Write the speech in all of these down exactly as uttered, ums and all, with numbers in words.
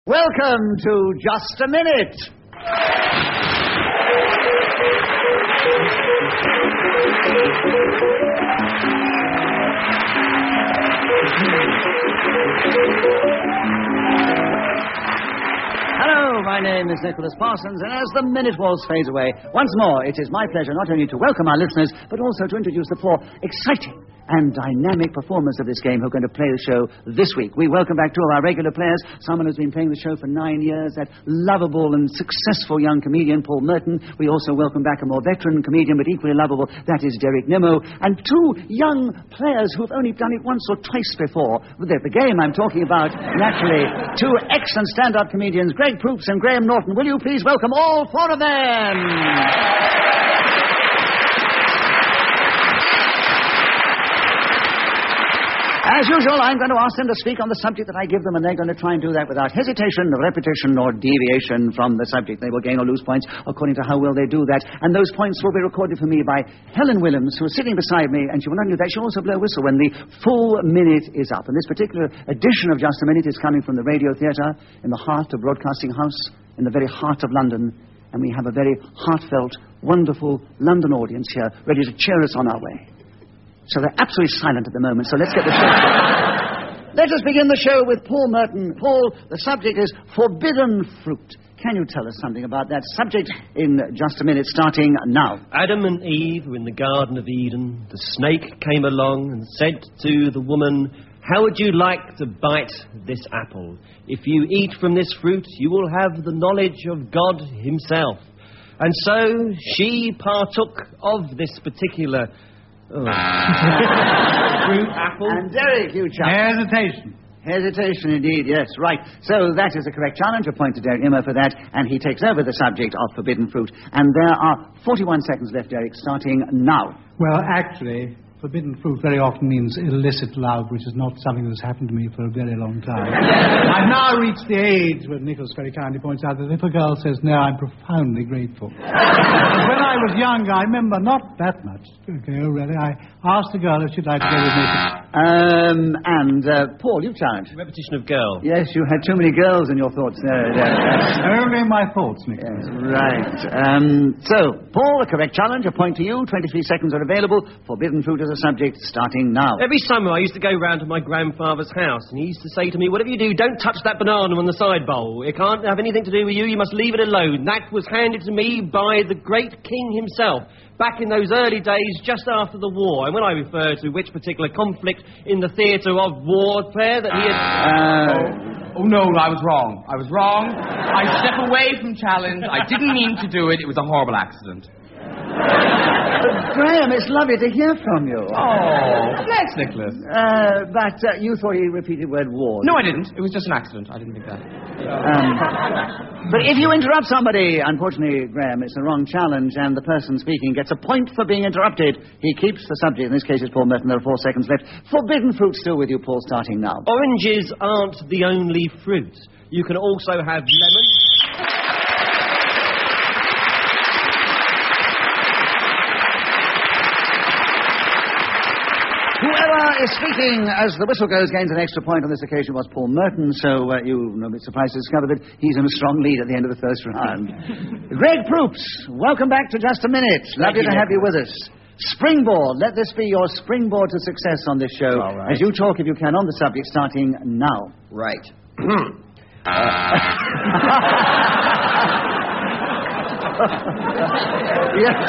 Welcome to Just a Minute. Hello, my name is Nicholas Parsons, and as the minute waltz fades away, once more it is my pleasure not only to welcome our listeners, but also to introduce the four exciting and dynamic performers of this game who are going to play the show this week. We welcome back two of our regular players, someone who's been playing the show for nine years, that lovable and successful young comedian, Paul Merton. We also welcome back a more veteran comedian, but equally lovable, that is Derek Nimmo, and two young players who've only done it once or twice before. The, the game I'm talking about, naturally, two excellent stand-up comedians, Greg Proops and Graham Norton. Will you please welcome all four of them? As usual, I'm going to ask them to speak on the subject that I give them, and they're going to try and do that without hesitation, repetition, or deviation from the subject. They will gain or lose points according to how well they do that, and those points will be recorded for me by Helen Williams, who is sitting beside me, and she will not do that. She'll also blow a whistle when the full minute is up. And this particular edition of Just a Minute is coming from the Radio Theatre in the heart of Broadcasting House, in the very heart of London, and we have a very heartfelt, wonderful London audience here, ready to cheer us on our way. So they're absolutely silent at the moment, so let's get the show started. Let us begin the show with Paul Merton. Paul, the subject is forbidden fruit. Can you tell us something about that subject in just a minute, starting now? Adam and Eve were in the Garden of Eden. The snake came along and said to the woman, "How would you like to bite this apple? If you eat from this fruit, you will have the knowledge of God himself." And so she partook of this particular Oh. fruit, apple. And Derek, you chap. Hesitation. Hesitation, indeed, yes, right. So that is a correct challenge. A point to Derek Nimmo for that, and he takes over the subject of forbidden fruit. And there are forty-one seconds left, Derek, starting now. Well, actually, forbidden fruit very often means illicit love, which is not something that's happened to me for a very long time. I've now reached the age where Nicholas very kindly points out that if a girl says no, I'm profoundly grateful. When I was younger, I remember not that much ago, really, I asked a girl if she'd like to go with me. Um, and, uh, Paul, you've challenged. Repetition of girl. Yes, you had too many girls in your thoughts there. there. Only my thoughts, Nicholas. Yes, right. Um, so, Paul, a correct challenge, a point to you. twenty-three seconds are available. Forbidden fruit as a subject, starting now. Every summer I used to go round to my grandfather's house, and he used to say to me, "Whatever you do, don't touch that banana on the side bowl. It can't have anything to do with you. You must leave it alone." That was handed to me by the great king himself, back in those early days, just after the war. And when I refer to which particular conflict in the theatre of warfare that he had... Uh, oh, no, I was wrong. I was wrong. I step away from challenge. I didn't mean to do it. It was a horrible accident. But, Graham, it's lovely to hear from you. Oh, thanks, Nicholas. Uh, but uh, you thought he repeated the word war. No, I didn't. It was just an accident. I didn't think that. Um, but if you interrupt somebody, unfortunately, Graham, it's a wrong challenge, and the person speaking gets a point for being interrupted. He keeps the subject. In this case, it's Paul Merton. There are four seconds left. Forbidden fruit still with you, Paul, starting now. Oranges aren't the only fruit. You can also have lemon. Whoever is speaking as the whistle goes gains an extra point. On this occasion was Paul Merton, so uh, you will be surprised to discover that he's in a strong lead at the end of the first round. Greg Proops, welcome back to Just a Minute. Lovely to have you with us. Springboard, let this be your springboard to success on this show. All right. As you talk, if you can, on the subject, starting now. Right. Yes.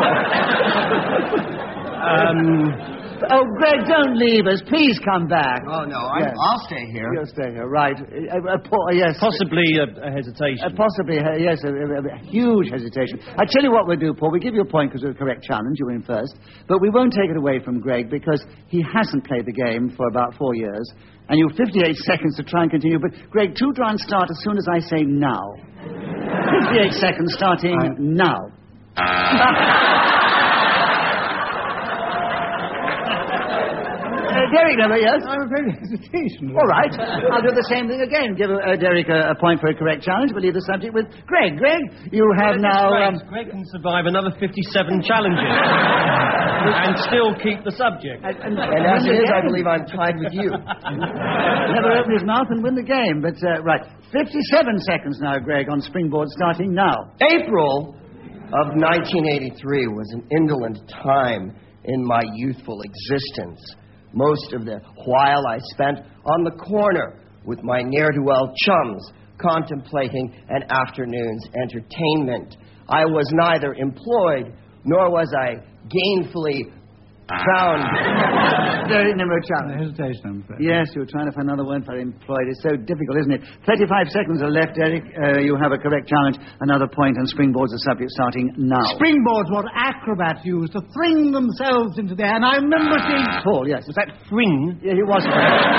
um... Oh, Greg, don't leave us. Please come back. Oh, no, I, Yes. I'll stay here. You'll stay here, right. Uh, uh, Paul, yes. Possibly a, a hesitation. Uh, possibly, uh, yes, a, a, a huge hesitation. I tell you what we'll do, Paul. We give you a point because of the correct challenge. You win first. But we won't take it away from Greg because he hasn't played the game for about four years. And you have fifty-eight seconds to try and continue. But, Greg, two try and start as soon as I say now. fifty-eight seconds starting I... now. Uh, Derek Nimmo, yes? I'm afraid of hesitation. All right. I'll do the same thing again. Give uh, Derek a, a point for a correct challenge. We'll leave the subject with Greg. Greg, you have now... Greg, Um, Greg can survive another fifty-seven challenges and still keep the subject. and, and, And as it is, I believe I'm tied with you. Never open his mouth and win the game. But, uh, right, fifty-seven seconds now, Greg, on Springboard, starting now. April of nineteen eighty-three was an indolent time in my youthful existence. Most of the while I spent on the corner with my ne'er-do-well chums, contemplating an afternoon's entertainment. I was neither employed, nor was I gainfully found. Derek Nimmo No challenge. hesitation, I'm afraid. Yes, you were trying to find another word for employed. It's so difficult, isn't it? thirty-five seconds are left, Derek. Uh, you have a correct challenge. Another point, and Springboard's the subject starting now. Springboard's what acrobats use to fling themselves into the air, and I remember seeing... Paul, yes. Was that fring? Yeah, he was.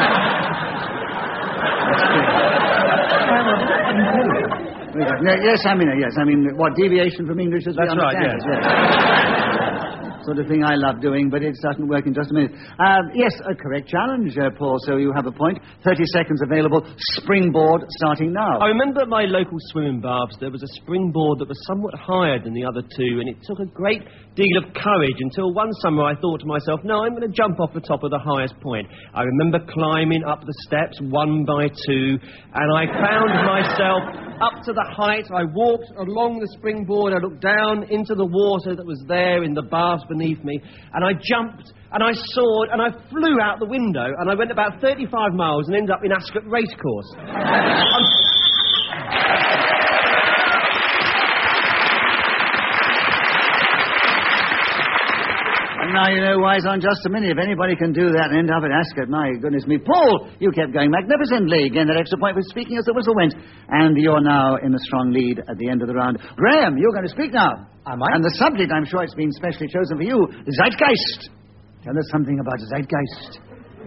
No, yes, I mean, yes, I mean, what, deviation from English as we That's right, understand yes. it, yes. Sort of thing I love doing, but it doesn't work in just a minute. Um, yes, a correct challenge, uh, Paul, so you have a point. thirty seconds available. Springboard starting now. I remember at my local swimming baths there was a springboard that was somewhat higher than the other two, and it took a great deal of courage until one summer I thought to myself, no, I'm going to jump off the top of the highest point. I remember climbing up the steps one by two, and I found myself up to the height. I walked along the springboard, I looked down into the water that was there in the baths beneath me, and I jumped, and I soared, and I flew out the window, and I went about thirty-five miles and ended up in Ascot Racecourse. I'm... And now you know why it's on just a minute. If anybody can do that and end up at Ascot, my goodness me. Paul, you kept going magnificently. Again, that extra point was speaking as the whistle went. And you're now in a strong lead at the end of the round. Graham, you're going to speak now. Am I? And the subject, I'm sure it's been specially chosen for you, Zeitgeist. Tell us something about Zeitgeist.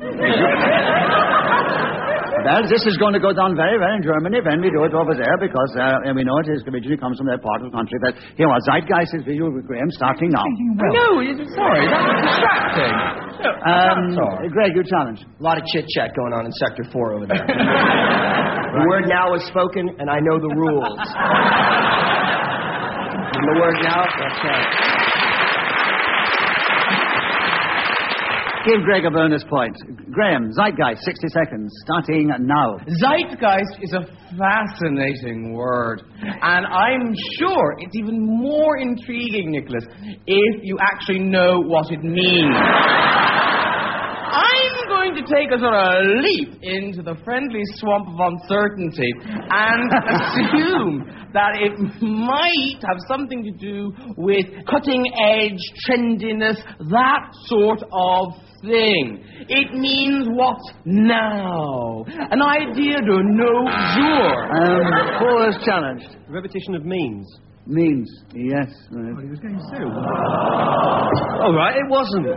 Well, this is going to go down very well in Germany when we do it over there, because uh, we know it is originally comes from that part of the country. But here are Zeitgeist is visual with Graham starting now. No, you- sorry, that's distracting. Um, That's all. Greg, your challenge. A lot of chit-chat going on in Sector four over there. The word now is spoken, and I know the rules. And the word now, that's right. Give Greg a bonus point. Graham, Zeitgeist, sixty seconds, starting now. Zeitgeist is a fascinating word, and I'm sure it's even more intriguing, Nicholas, if you actually know what it means. I'm going to take a sort of leap into the friendly swamp of uncertainty and assume that it might have something to do with cutting-edge trendiness, that sort of thing. It means what now? An idea to know sure. Um, Paul is challenged. Repetition of means. Means, yes. Well, he was going so. All right, it wasn't.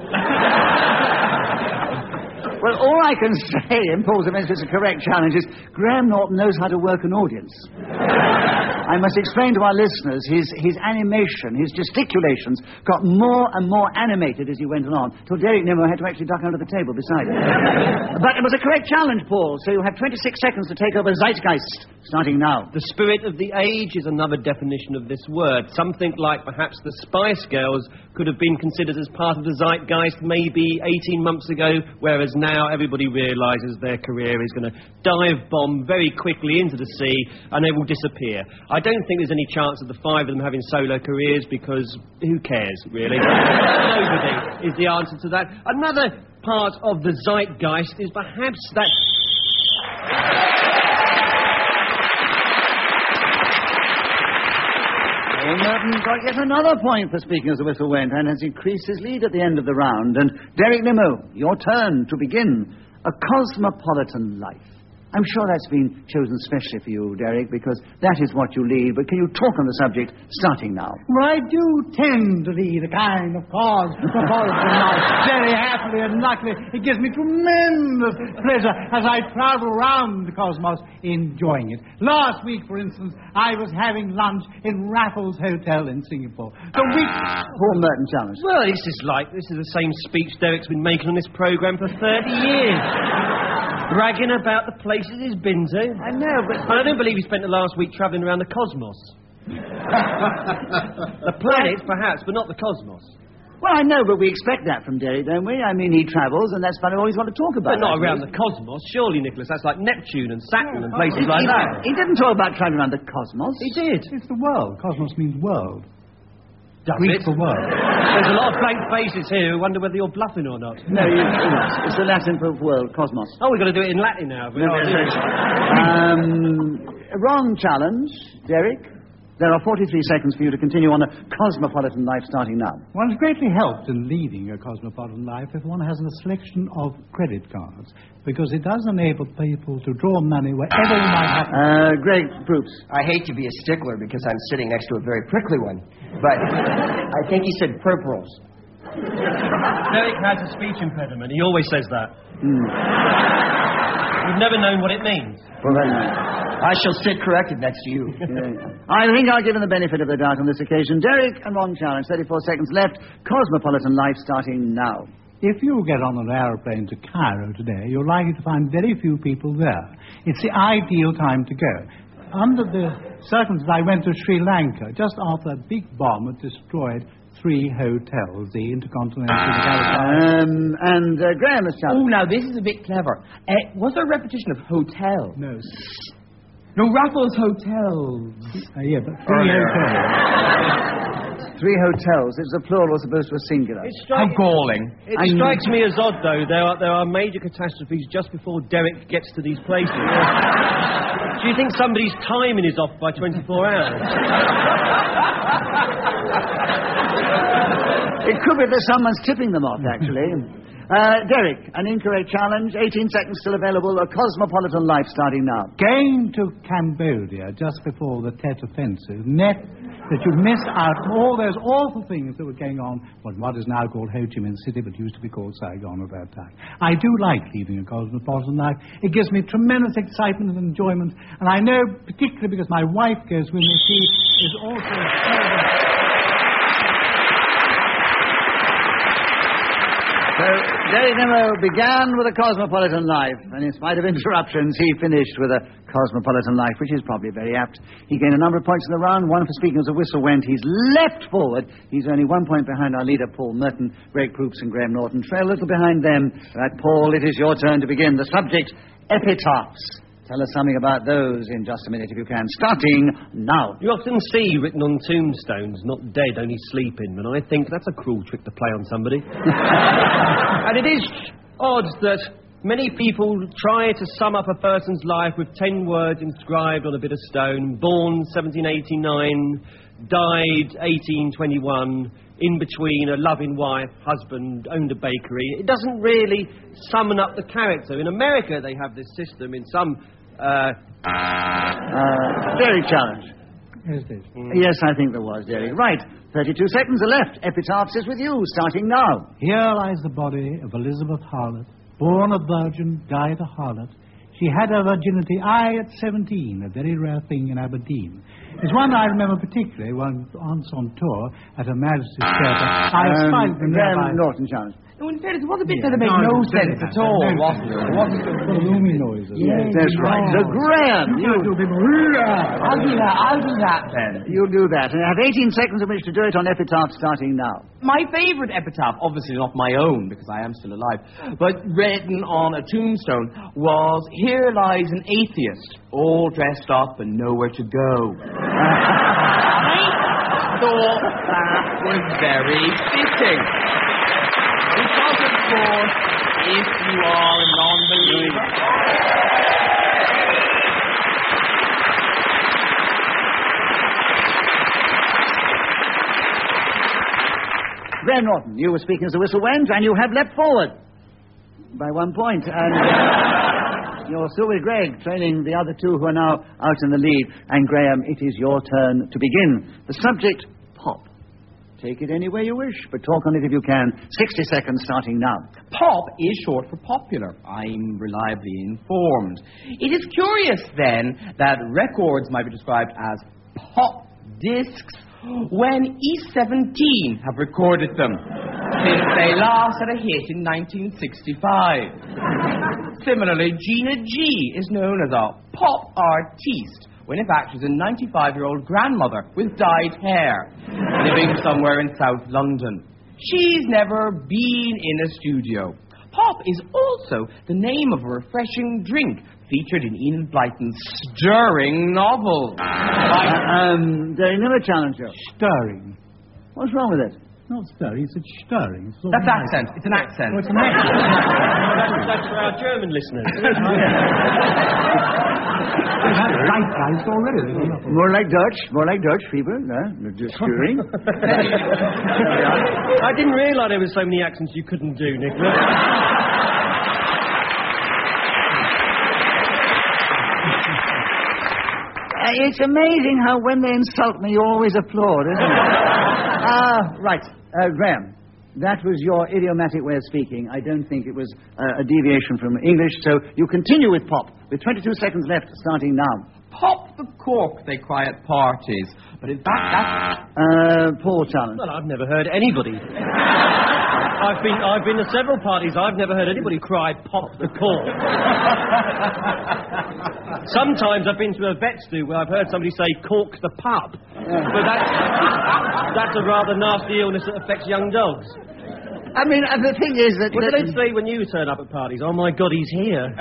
Well, all I can say in Paul's defense is a correct challenge is Graham Norton knows how to work an audience. I must explain to our listeners his, his animation, his gesticulations got more and more animated as he went along, till Derek Nimmo had to actually duck under the table beside him. But it was a correct challenge, Paul, so you have twenty-six seconds to take over Zeitgeist, starting now. The spirit of the age is another definition of this word. Something like perhaps the Spice Girls could have been considered as part of the zeitgeist maybe eighteen months ago, whereas now everybody realises their career is going to dive bomb very quickly into the sea and they will disappear. I don't think there's any chance of the five of them having solo careers, because who cares, really? Nobody is the answer to that. Another part of the zeitgeist is perhaps that... Paul Merton got yet another point for speaking as the whistle went and has increased his lead at the end of the round. And Derek Nimmo, your turn to begin. A cosmopolitan life. I'm sure that's been chosen specially for you, Derek, because that is what you lead. But can you talk on the subject starting now? Well, I do tend to lead a kind of cosmopolitan life very happily and luckily. It gives me tremendous pleasure as I travel around the cosmos enjoying it. Last week, for instance, I was having lunch in Raffles Hotel in Singapore. The week... Paul Merton challenge. Well, this is like, this is the same speech Derek's been making on this programme for thirty years. Bragging about the places he's been to. I know, but... I don't believe he spent the last week travelling around the cosmos. The planets, perhaps, but not the cosmos. Well, I know, but we expect that from Derek, don't we? I mean, he travels, and that's what I always want to talk about. But not that, around please. the cosmos, surely, Nicholas. That's like Neptune and Saturn and places He, like he, that. he didn't talk about travelling around the cosmos. He did. It's the world. Cosmos means world. Does Greek it? for world. There's a lot of blank faces here who wonder whether you're bluffing or not. No, you, you're not. It's the Latin for world, cosmos. Oh, we've got to do it in Latin now. No, um, wrong challenge, Derek. There are forty-three seconds for you to continue on a cosmopolitan life starting now. One's greatly helped in leading a cosmopolitan life if one has a selection of credit cards, because it does enable people to draw money wherever they might happen. Uh, Greg Proops. I hate to be a stickler because I'm sitting next to a very prickly one, but I think he said purples. Derek has a speech impediment. He always says that. Hmm. You've never known what it means. Well, then, I shall sit corrected next to you. yeah. I think I'll give him the benefit of the doubt on this occasion. Derek and wrong challenge. thirty-four seconds left. Cosmopolitan life starting now. If you get on an aeroplane to Cairo today, you're likely to find very few people there. It's the ideal time to go. Under the circumstances, I went to Sri Lanka just after a big bomb had destroyed three hotels, the Intercontinental, the Galaxy. Um, and uh, Graham has Oh, challenged. now, this is a bit clever. Uh, was there a repetition of hotel? No. No, Raffles Hotel. Uh, yeah, but three hotels. Three hotels. It's a plural as opposed to a singular. It How strikes, galling. it I strikes me as odd, though. There are, there are major catastrophes just before Derek gets to these places. Do you think somebody's timing is off by twenty-four hours? It could be that someone's tipping them off, actually. Uh, Derek, an incorrect challenge. eighteen seconds still available. A cosmopolitan life starting now. Going to Cambodia just before the Tet Offensive meant that you missed out on all those awful things that were going on what what is now called Ho Chi Minh City, but used to be called Saigon at that time. I do like leading a cosmopolitan life. It gives me tremendous excitement and enjoyment, and I know, particularly because my wife goes with me, she is also... So, Derek Nimmo began with a cosmopolitan life, and in spite of interruptions, he finished with a cosmopolitan life, which is probably very apt. He gained a number of points in the round, one for speaking as the whistle went. He's leapt forward. He's only one point behind our leader, Paul Merton. Greg Proops and Graham Norton trail a little behind them. Right, Paul, it is your turn to begin. The subject, epitaphs. Tell us something about those in just a minute, if you can. Starting now. You often see written on tombstones, not dead, only sleeping, and I think that's a cruel trick to play on somebody. And it is odd that many people try to sum up a person's life with ten words inscribed on a bit of stone. Born seventeen eighty-nine, died eighteen twenty-one, in between a loving wife, husband, owned a bakery. It doesn't really sum up the character. In America, they have this system in some... Uh, Uh, Derek challenge. Yes, it is. Yes, I think there was, Derek. Right. thirty-two seconds are left. Epitaphs is with you, starting now. Here lies the body of Elizabeth Harlot, born a virgin, died a harlot. She had her virginity, I at seventeen, a very rare thing in Aberdeen. It's one I remember particularly when once on tour at Her Majesty's Theatre. I spied Um, them Graham nearby. Norton challenge. No, in fairness, it was a bit Yeah, that made no, no it's sense very at all, bad. wasn't it? It wasn't The gloomy noises. Yes, That's right. So, Graham, you, You do people... I'll do that, I'll do that then. you'll do that. And you have eighteen seconds in which to do it on epitaph starting now. My favourite epitaph, obviously not my own, because I am still alive, but written on a tombstone, was, "Here lies an atheist, all dressed up and nowhere to go." I thought that was very fitting. Because, of course, if you are a non-believer... Graham Norton, you were speaking as the whistle went, and you have leapt forward by one point. And uh, You're still with Greg, training the other two who are now out in the lead. And, Graham, it is your turn to begin. The subject, pop. Take it any way you wish, but talk on it if you can. sixty seconds starting now. Pop is short for popular. I'm reliably informed. It is curious, then, that records might be described as pop discs when E seventeen have recorded them, since they last had a hit in nineteen sixty-five. Similarly, Gina G is known as a pop artiste, when in fact she's a ninety-five-year-old grandmother with dyed hair, living somewhere in South London. She's never been in a studio. Pop is also the name of a refreshing drink featured in Enid Blyton's stirring novel. Uh, um, Derek, never challenge you. Stirring. What's wrong with it? Not stirring, it's stirring. It's That's accent. It's an accent. Oh, it's an accent. that's, that's for our German listeners. Right, right, already. More like Dutch, more like Dutch, people, no? Just stirring. I didn't realise there were so many accents you couldn't do, Nicholas. Uh, it's amazing how when they insult me, you always applaud, isn't it? Ah, uh, right. Uh, Graham, that was your idiomatic way of speaking. I don't think it was uh, a deviation from English, so you continue with pop, with twenty-two seconds left, starting now. Pop the cork, they cry at parties. But in fact, that's... Uh, Paul challenge. Well, I've never heard anybody. I've been I've been to several parties. I've never heard anybody cry, pop the cork. Sometimes I've been to a vet's do where I've heard somebody say, cork the pup. But that's, that's a rather nasty illness that affects young dogs. I mean, uh, the thing is that... What do that they say when you turn up at parties? Oh, my God, he's here.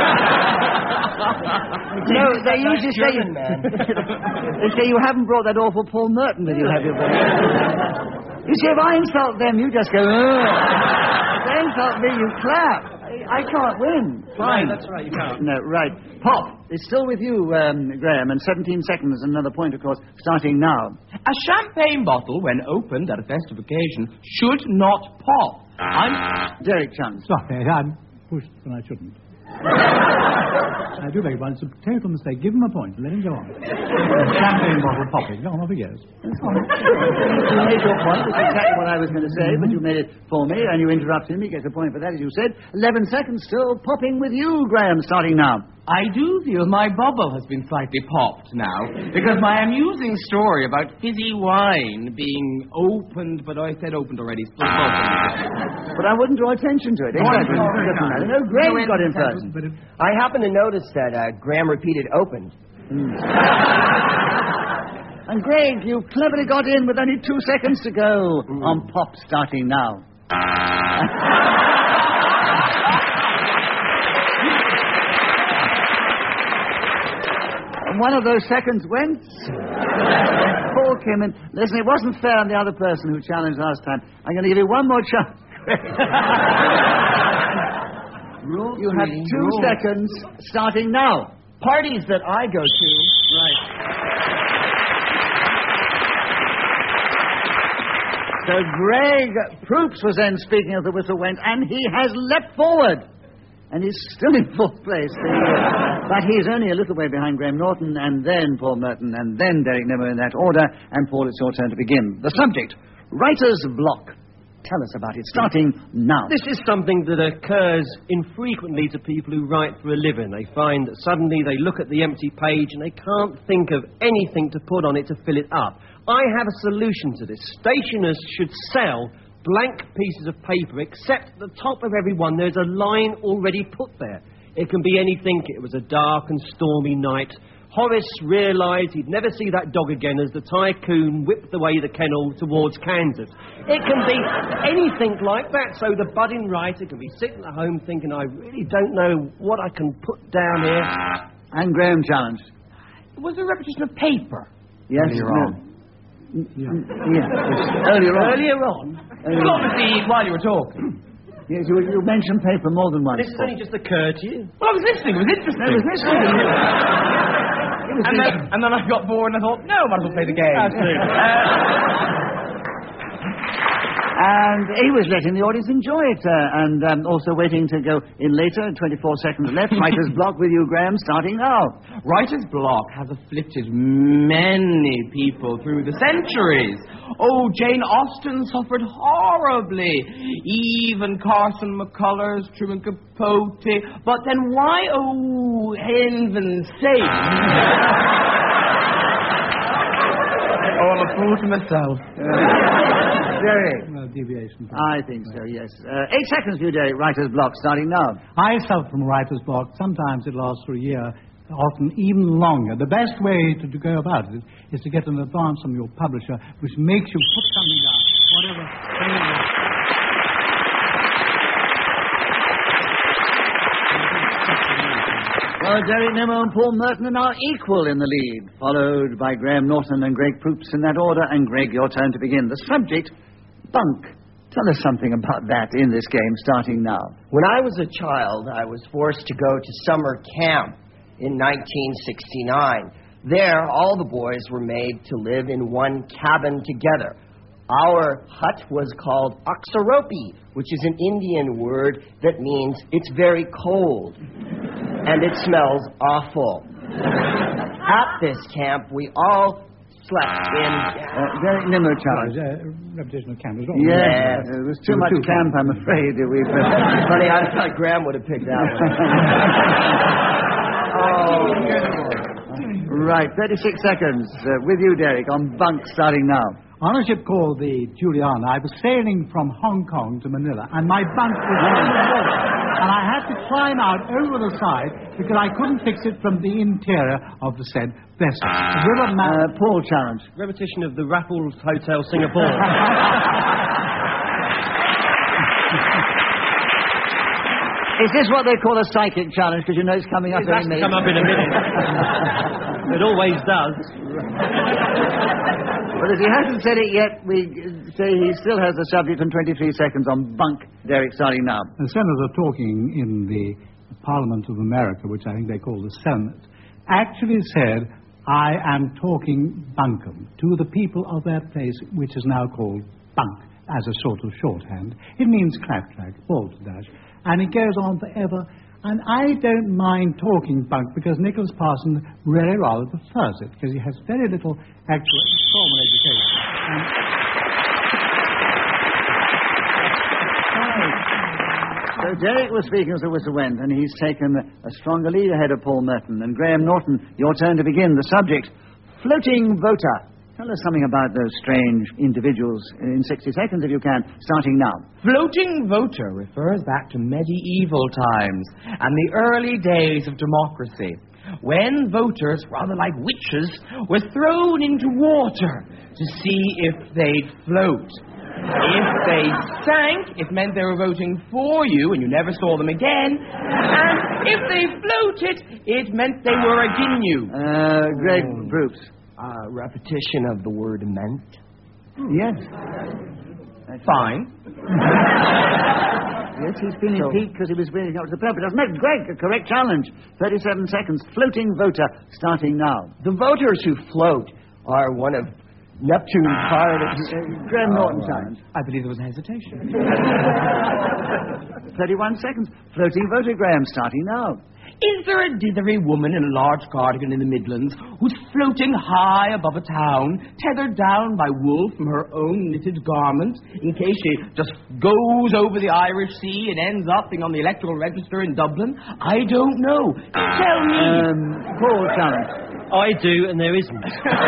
No, they usually say... German, man. They say you haven't brought that awful Paul Merton with you, have you? You see, if I insult them, you just go, ugh. If they insult me, you clap. I can't win. Fine. No, that's right, you can't. No, right. Pop, it's still with you, um, Graham, and seventeen seconds, another point, of course, starting now. A champagne bottle, when opened at a festive occasion, should not pop. I'm... Derek Chance. Sorry, I'm pushed when I shouldn't. I do beg your pardon. It's a total mistake. Give him a point. Let him go on. Champagne bottle popping. Go on, off he goes. You made your point. That's exactly what I was going to say, but you made it for me, and you interrupted me. He gets a point for that, as you said. Eleven seconds still popping with you, Graham, starting now. I do feel my bubble has been slightly popped now, because my amusing story about fizzy wine being opened, but I said opened already, still open. But I wouldn't draw attention to it. Exactly. Doesn't matter. No, Graham got in first. But if, I happened to notice that uh, Graham repeated opened. And Greg, you cleverly got in with only two seconds to go mm. on pop starting now. And one of those seconds went. Paul came in. Listen, it wasn't fair on the other person who challenged last time. I'm going to give you one more chance. You have two Rule. seconds starting now. Parties that I go to. Right. So Greg Proops was then speaking as the whistle went, and he has leapt forward. And he's still in fourth place. But he's only a little way behind Graham Norton, and then Paul Merton, and then Derek Nimmo in that order. And Paul, it's your turn to begin. The subject, writer's block. Tell us about it, starting now. This is something that occurs infrequently to people who write for a living. They find that suddenly they look at the empty page and they can't think of anything to put on it to fill it up. I have a solution to this. Stationers should sell blank pieces of paper, except at the top of every one there's a line already put there. It can be anything. It was a dark and stormy night. Horace realised he'd never see that dog again as the tycoon whipped away the kennel towards Kansas. It can be anything like that. So the budding writer can be sitting at home thinking, I really don't know what I can put down here. And Graham challenged. It was a repetition of paper. Yes, earlier no. on. Yeah. yeah. Earlier on. Earlier on? Earlier Well, obviously, while you were talking. Yes, you, you mentioned paper more than once. This has only just occurred to you. Well, I was listening. It was interesting. No, it was listening. It was and, then, and then I got bored and I thought, no, I might as well play the game. Absolutely. Uh, And he was letting the audience enjoy it, uh, and um, also waiting to go in later. twenty-four seconds left. Writer's block with you, Graham, starting now. Writer's block has afflicted many people through the centuries. Oh, Jane Austen suffered horribly. Even Carson McCullers, Truman Capote. But then why, oh, heaven's sake? Oh, I'm a fool to myself. Derek. Well, deviation. I think so, yes. Uh, eight seconds for you, Derek. Writer's block starting now. I suffer from writer's block. Sometimes it lasts for a year, often even longer. The best way to, to go about it is to get an advance from your publisher, which makes you put something down, whatever. Well, Derek Nimmo and Paul Merton are now equal in the lead, followed by Graham Norton and Greg Proops in that order. And Greg, your turn to begin. The subject, bunk. Tell us something about that in this game, starting now. When I was a child, I was forced to go to summer camp in nineteen sixty-nine. There, all the boys were made to live in one cabin together. Our hut was called Oxaropi, which is an Indian word that means it's very cold. And it smells awful. At this camp, we all slept in... Uh, Derek Nimmo, Charles. Uh, repetition of camp. Yes, yes. There was too much camp, I'm afraid. We Funny, I thought Graham would have picked that one. Oh. Right, thirty-six seconds. Uh, with you, Derek, on bunk starting now. On a ship called the Juliana, I was sailing from Hong Kong to Manila, and my bunk was on the water. And I had to climb out over the side because I couldn't fix it from the interior of the said vessel. The river ma- uh, Paul, challenge. Repetition of the Raffles Hotel, Singapore. Is this what they call a psychic challenge? Because you know it's coming up It's any minute. come up in a minute. It always does. Well, if he hasn't said it yet, we say he still has the subject and twenty-three seconds on bunk. Derek, starting now. The senator talking in the Parliament of America, which I think they call the Senate, actually said, I am talking bunkum to the people of that place, which is now called bunk, as a sort of shorthand. It means clap-clack, balderdash. And it goes on forever. And I don't mind talking bunk because Nicholas Parson really rather prefers it because he has very little actual formal education. And so Derek was speaking as the whistle went, and he's taken a stronger lead ahead of Paul Merton. And Graham Norton, your turn to begin. The subject, floating voter. Tell us something about those strange individuals in sixty seconds, if you can, starting now. Floating voter refers back to medieval times and the early days of democracy, when voters, rather like witches, were thrown into water to see if they'd float. If they sank, it meant they were voting for you and you never saw them again. And if they floated, it meant they were against you. Uh, Greg Proops. Uh, repetition of the word meant. Yes. Fine. Yes, he's feeling so, peaked because he was bringing up to the purpose. No, Greg, a correct challenge. thirty-seven seconds. Floating voter, starting now. The voters who float are one of Neptune's pilots. Uh, Graham Norton challenge. I believe there was hesitation. thirty-one seconds. Floating voter, Graham, starting now. Is there a dithery woman in a large cardigan in the Midlands who's floating high above a town, tethered down by wool from her own knitted garment, in case she just goes over the Irish Sea and ends up being on the electoral register in Dublin? I don't know. Tell me. Um, Paul challenge. I do, and there isn't.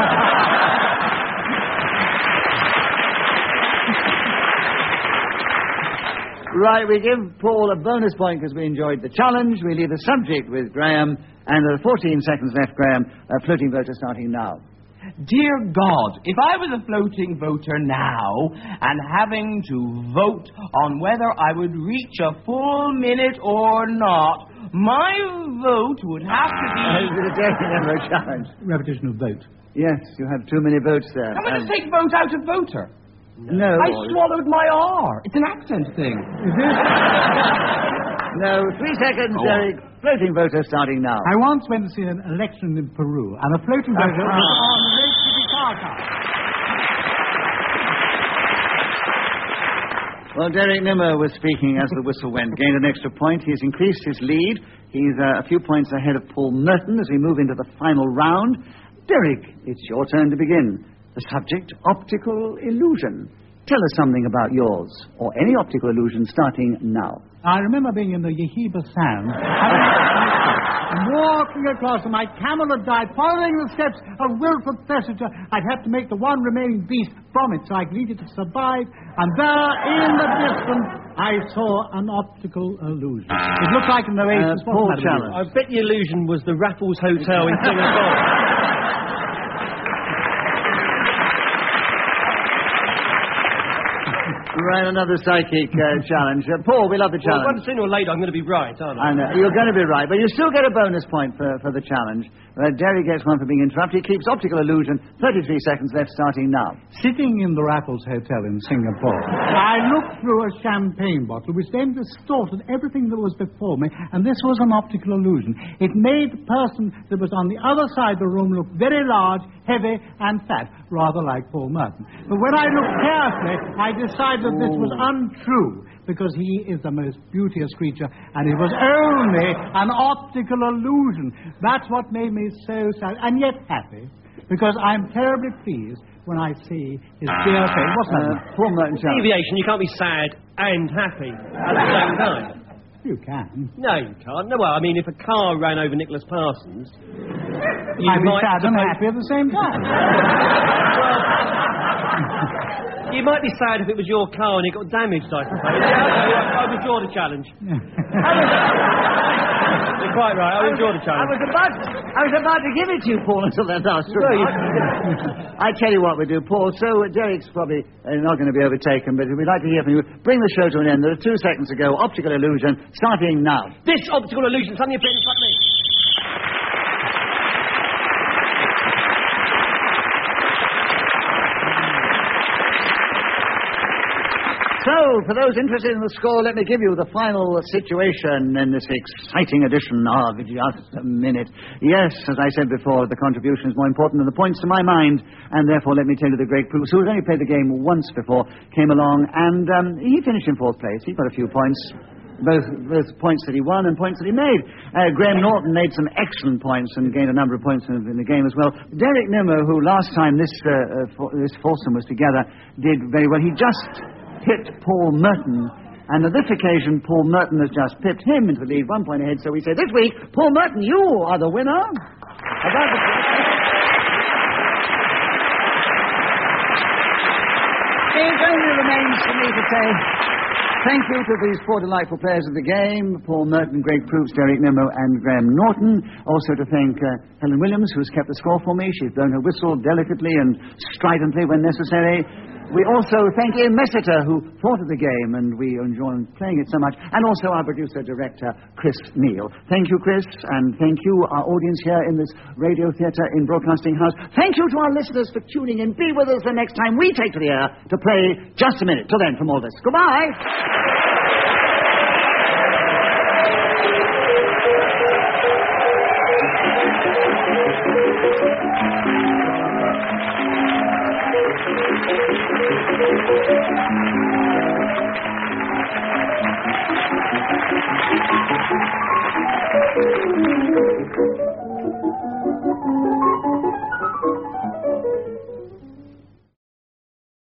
Right, we give Paul a bonus point because we enjoyed the challenge. We leave the subject with Graham, and there are fourteen seconds left, Graham. Uh, floating voter starting now. Dear God, if I was a floating voter now and having to vote on whether I would reach a full minute or not, my vote would have to be... Uh, the challenge. Repetition of vote. Yes, you have too many votes there. I'm going to take vote out of voter. No. I swallowed my R. It's an accent thing. Is it? No, three seconds, oh. Derek. Floating voter starting now. I once went to see an election in Peru, and a floating voter was on the race to Titicaca. Well, Derek Nimmo was speaking as the whistle went. Gained an extra point. He's increased his lead. He's uh, a few points ahead of Paul Merton as we move into the final round. Derek, it's your turn to begin. The subject, optical illusion. Tell us something about yours, or any optical illusion, starting now. I remember being in the Yehiba Sands, and walking across, and my camel had died, following the steps of Wilfred Thesiger. I'd have to make the one remaining beast from it, so I needed to survive. And there, in the distance, I saw an optical illusion. It looked like an oasis. Uh, Paul Challenge. I bet the illusion was the Raffles Hotel in Singapore. Right, another psychic uh, challenge. Uh, Paul, we love the challenge. Well, one sooner or later, I'm going to be right, aren't I? I know. You're going to be right, but you still get a bonus point for, for the challenge. Uh, Derry gets one for being interrupted. He keeps optical illusion. thirty-three seconds left, starting now. Sitting in the Raffles Hotel in Singapore, I looked through a champagne bottle which then distorted everything that was before me, and this was an optical illusion. It made the person that was on the other side of the room look very large, heavy, and fat, rather like Paul Merton. But when I looked carefully, I decided that this was untrue, because he is the most beauteous creature, and it was only an optical illusion. That's what made me so sad, and yet happy, because I'm terribly pleased when I see his dear face. What's that? Uh, Paul Merton challenge. Deviation, you can't be sad and happy at the same time. You can. No, you can't. No, well, I mean, if a car ran over Nicholas Parsons, you I'd be might sad and suppose- happy at the same time. You might be sad if it was your car and it got damaged, I suppose. Yeah, I, I withdraw the challenge. You're quite right, I withdraw the I challenge. was about, I was about to give it to you, Paul, until that last remark. I tell you what we do, Paul. So uh, Derek's probably uh, not going to be overtaken, but we'd like to hear from you. Bring the show to an end. There are two seconds to go. Optical illusion, starting now. This optical illusion suddenly appeared in front of me. So, for those interested in the score, let me give you the final situation in this exciting edition of Just a Minute. Yes, as I said before, the contribution is more important than the points to my mind, and therefore let me tell you the great Bruce, who has only played the game once before, came along, and um, he finished in fourth place. He got a few points. Both, both points that he won and points that he made. Uh, Graham Norton made some excellent points and gained a number of points in, in the game as well. Derek Nimmo, who last time this, uh, uh, for, this foursome was together, did very well. He just pipped Paul Merton, and on this occasion, Paul Merton has just pipped him into the lead, one point ahead. So we say this week, Paul Merton, you are the winner. About the... It only remains for me to say thank you to these four delightful players of the game, Paul Merton, Greg Proops, Derek Nimmo, and Graham Norton. Also to thank uh, Helen Williams, who's kept the score for me. She's blown her whistle delicately and stridently when necessary. We also thank Ian Messiter, who thought of the game, and we enjoy playing it so much, and also our producer-director, Chris Neal. Thank you, Chris, and thank you, our audience here in this radio theatre in Broadcasting House. Thank you to our listeners for tuning in. Be with us the next time we take to the air to play Just a Minute. Till then, from all of us, goodbye.